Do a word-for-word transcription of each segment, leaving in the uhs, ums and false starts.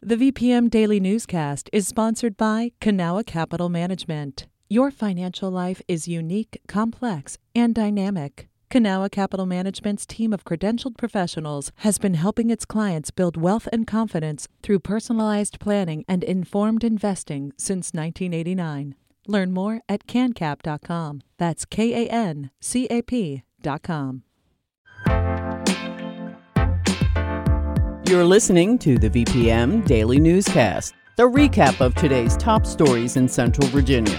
The V P M Daily Newscast is sponsored by Kanawha Capital Management. Your financial life is unique, complex, and dynamic. Kanawha Capital Management's team of credentialed professionals has been helping its clients build wealth and confidence through personalized planning and informed investing since nineteen eighty-nine. Learn more at can cap dot com. That's K A N C A P dot com. You're listening to the V P M Daily Newscast, the recap of today's top stories in Central Virginia.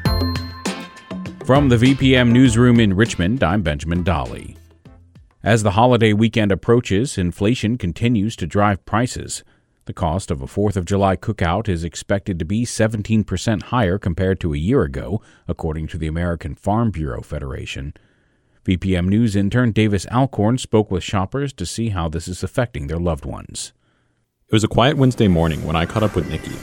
From the V P M Newsroom in Richmond, I'm Benjamin Dolly. As the holiday weekend approaches, inflation continues to drive prices. The cost of a fourth of July cookout is expected to be seventeen percent higher compared to a year ago, according to the American Farm Bureau Federation. V P M News intern Davis Alcorn spoke with shoppers to see how this is affecting their loved ones. It was a quiet Wednesday morning when I caught up with Nikki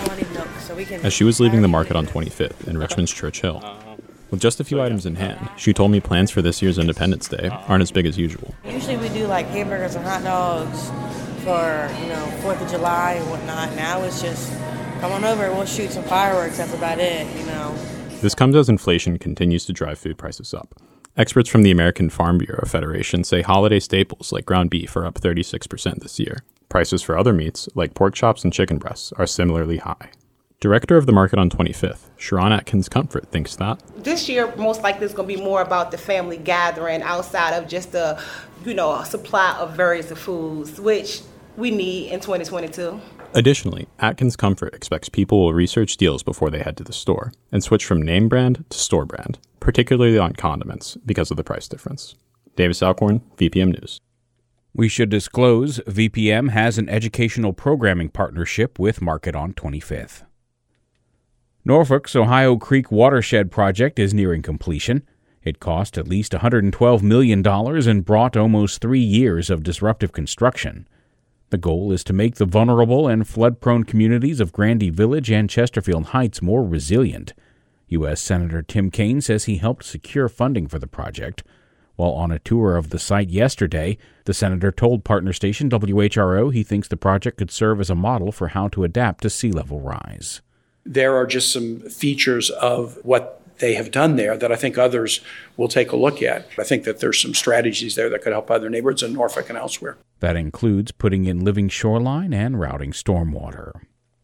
as she was leaving the market on twenty-fifth in Richmond's Church Hill. With just a few items in hand, she told me plans for this year's Independence Day aren't as big as usual. Usually we do like hamburgers and hot dogs for, you know, fourth of July and whatnot. Now it's just, come on over, we'll shoot some fireworks, that's about it, you know. This comes as inflation continues to drive food prices up. Experts from the American Farm Bureau Federation say holiday staples like ground beef are up thirty-six percent this year. Prices for other meats, like pork chops and chicken breasts, are similarly high. Director of the market on twenty-fifth, Sharon Atkins Comfort, thinks that this year most likely is going to be more about the family gathering outside of just the, you know, a supply of various foods, which we need in twenty twenty-two. Additionally, Atkins Comfort expects people will research deals before they head to the store and switch from name brand to store brand, particularly on condiments, because of the price difference. Davis Alcorn, V P M News. We should disclose V P M has an educational programming partnership with Market on twenty-fifth. Norfolk's Ohio Creek Watershed Project is nearing completion. It cost at least one hundred twelve million dollars and brought almost three years of disruptive construction. The goal is to make the vulnerable and flood-prone communities of Grandy Village and Chesterfield Heights more resilient. U S Senator Tim Kaine says he helped secure funding for the project. While on a tour of the site yesterday, the senator told partner station W H R O he thinks the project could serve as a model for how to adapt to sea level rise. There are just some features of what they have done there that I think others will take a look at. I think that there's some strategies there that could help other neighborhoods in Norfolk and elsewhere. That includes putting in living shoreline and routing stormwater.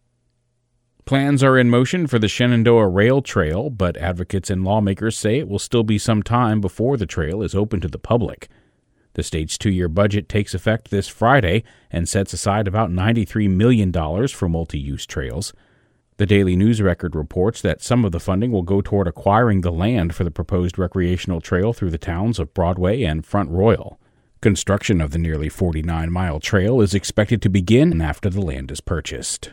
Plans are in motion for the Shenandoah Rail Trail, but advocates and lawmakers say it will still be some time before the trail is open to the public. The state's two-year budget takes effect this Friday and sets aside about ninety-three million dollars for multi-use trails. The Daily News Record reports that some of the funding will go toward acquiring the land for the proposed recreational trail through the towns of Broadway and Front Royal. Construction of the nearly forty-nine mile trail is expected to begin after the land is purchased.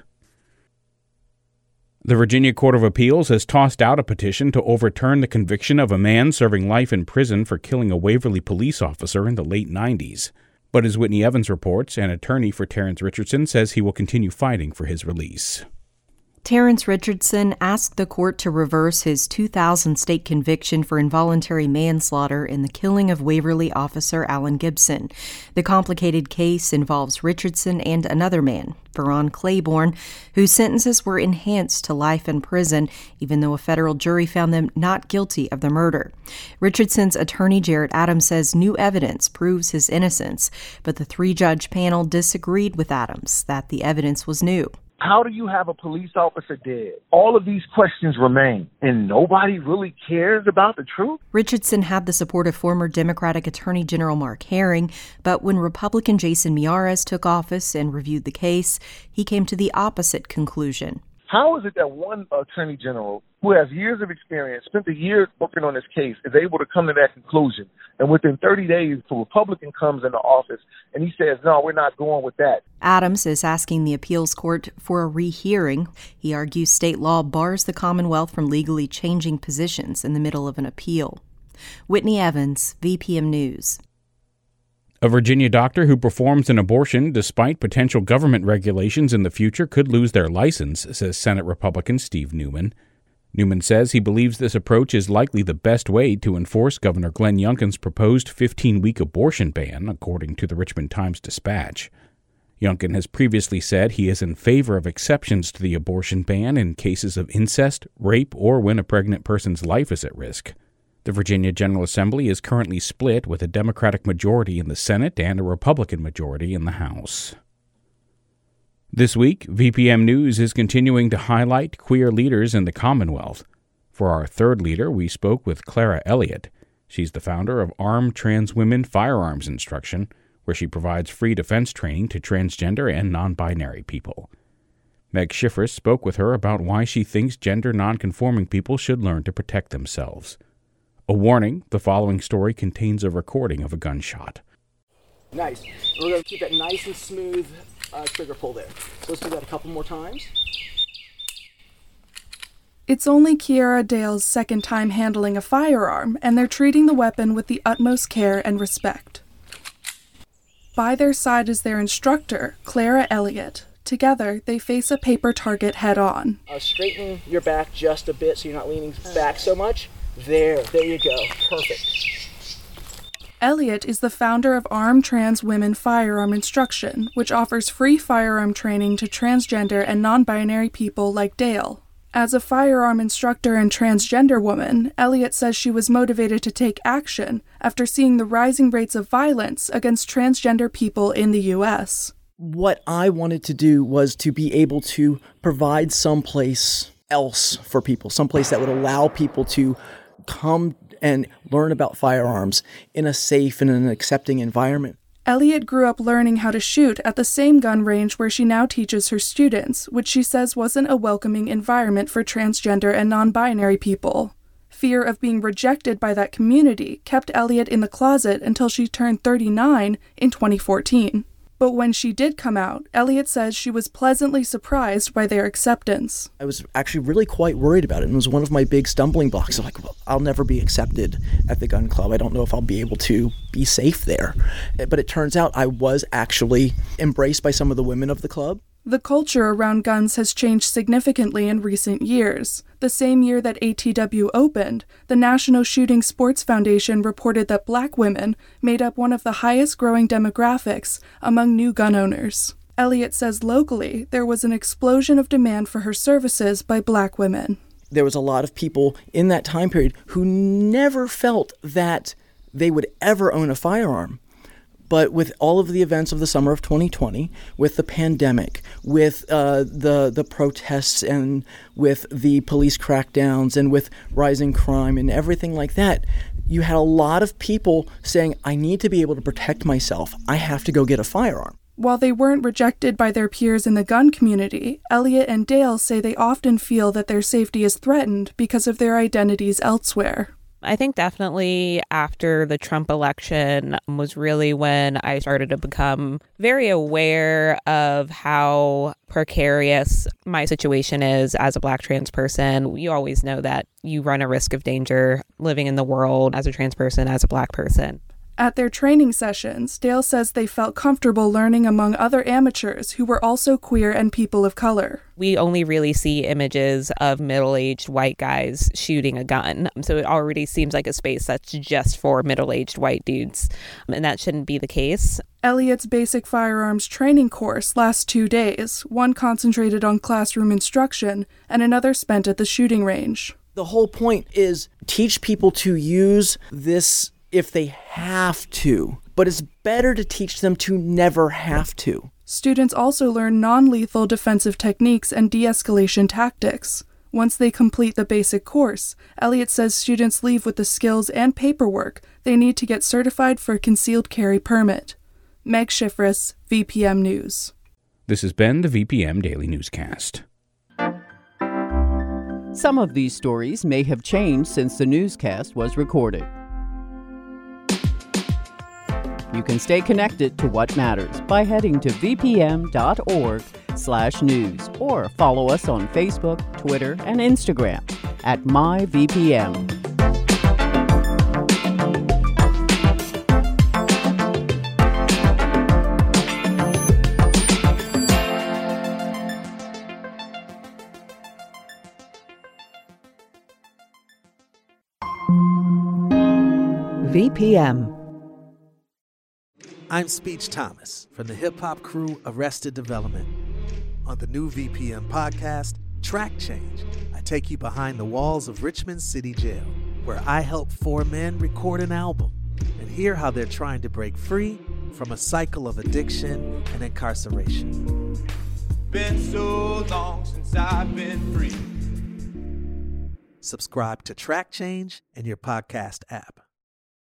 The Virginia Court of Appeals has tossed out a petition to overturn the conviction of a man serving life in prison for killing a Waverly police officer in the late nineties. But as Whitney Evans reports, an attorney for Terrence Richardson says he will continue fighting for his release. Terrence Richardson asked the court to reverse his two thousand state conviction for involuntary manslaughter in the killing of Waverly officer Alan Gibson. The complicated case involves Richardson and another man, Veron Claiborne, whose sentences were enhanced to life in prison, even though a federal jury found them not guilty of the murder. Richardson's attorney Jarrett Adams says new evidence proves his innocence, but the three-judge panel disagreed with Adams that the evidence was new. How do you have a police officer dead? All of these questions remain, and nobody really cares about the truth? Richardson had the support of former Democratic Attorney General Mark Herring, but when Republican Jason Miyares took office and reviewed the case, he came to the opposite conclusion. How is it that one attorney general who has years of experience, spent a year working on this case, is able to come to that conclusion? And within thirty days, the Republican comes into office and he says, no, we're not going with that. Adams is asking the appeals court for a rehearing. He argues state law bars the Commonwealth from legally changing positions in the middle of an appeal. Whitney Evans, V P M News. A Virginia doctor who performs an abortion despite potential government regulations in the future could lose their license, says Senate Republican Steve Newman. Newman says he believes this approach is likely the best way to enforce Governor Glenn Youngkin's proposed fifteen-week abortion ban, according to the Richmond Times-Dispatch. Youngkin has previously said he is in favor of exceptions to the abortion ban in cases of incest, rape, or when a pregnant person's life is at risk. The Virginia General Assembly is currently split with a Democratic majority in the Senate and a Republican majority in the House. This week, V P M News is continuing to highlight queer leaders in the Commonwealth. For our third leader, we spoke with Clara Elliott. She's the founder of Armed Trans Women Firearms Instruction, where she provides free defense training to transgender and non-binary people. Meg Schiffris spoke with her about why she thinks gender non-conforming people should learn to protect themselves. A warning, the following story contains a recording of a gunshot. Nice. We're going to keep that nice and smooth uh, trigger pull there. So let's do that a couple more times. It's only Kiara Dale's second time handling a firearm, and they're treating the weapon with the utmost care and respect. By their side is their instructor, Clara Elliott. Together, they face a paper target head-on. Uh, straighten your back just a bit so you're not leaning back so much. There, there you go. Perfect. Elliott is the founder of Armed Trans Women Firearm Instruction, which offers free firearm training to transgender and non-binary people like Dale. As a firearm instructor and transgender woman, Elliott says she was motivated to take action after seeing the rising rates of violence against transgender people in the U S. What I wanted to do was to be able to provide someplace else for people, someplace that would allow people to come and learn about firearms in a safe and an accepting environment. Elliott grew up learning how to shoot at the same gun range where she now teaches her students, which she says wasn't a welcoming environment for transgender and non-binary people. Fear of being rejected by that community kept Elliott in the closet until she turned thirty-nine in twenty fourteen. But when she did come out, Elliott says she was pleasantly surprised by their acceptance. I was actually really quite worried about it, and it was one of my big stumbling blocks. I'm like, well, I'll never be accepted at the gun club. I don't know if I'll be able to be safe there. But it turns out I was actually embraced by some of the women of the club. The culture around guns has changed significantly in recent years. The same year that A T W opened, the National Shooting Sports Foundation reported that black women made up one of the highest growing demographics among new gun owners. Elliott says locally, there was an explosion of demand for her services by black women. There was a lot of people in that time period who never felt that they would ever own a firearm. But with all of the events of the summer of twenty twenty, with the pandemic, with uh, the the protests, and with the police crackdowns, and with rising crime and everything like that, you had a lot of people saying, I need to be able to protect myself. I have to go get a firearm. While they weren't rejected by their peers in the gun community, Elliott and Dale say they often feel that their safety is threatened because of their identities elsewhere. I think definitely after the Trump election was really when I started to become very aware of how precarious my situation is as a Black trans person. You always know that you run a risk of danger living in the world as a trans person, as a Black person. At their training sessions, Dale says they felt comfortable learning among other amateurs who were also queer and people of color. We only really see images of middle-aged white guys shooting a gun. So it already seems like a space that's just for middle-aged white dudes. And that shouldn't be the case. Elliott's basic firearms training course lasts two days, one concentrated on classroom instruction and another spent at the shooting range. The whole point is teach people to use this if they have to, but it's better to teach them to never have to. Students also learn non-lethal defensive techniques and de-escalation tactics. Once they complete the basic course, Elliott says students leave with the skills and paperwork they need to get certified for a concealed carry permit. Meg Schiffris, V P M News. This has been the V P M Daily Newscast. Some of these stories may have changed since the newscast was recorded. You can stay connected to what matters by heading to vpm.org slash news or follow us on Facebook, Twitter, and Instagram at myvpm. V P M. I'm Speech Thomas from the hip-hop crew Arrested Development. On the new V P M podcast, Track Change, I take you behind the walls of Richmond City Jail, where I help four men record an album and hear how they're trying to break free from a cycle of addiction and incarceration. Been so long since I've been free. Subscribe to Track Change in your podcast app.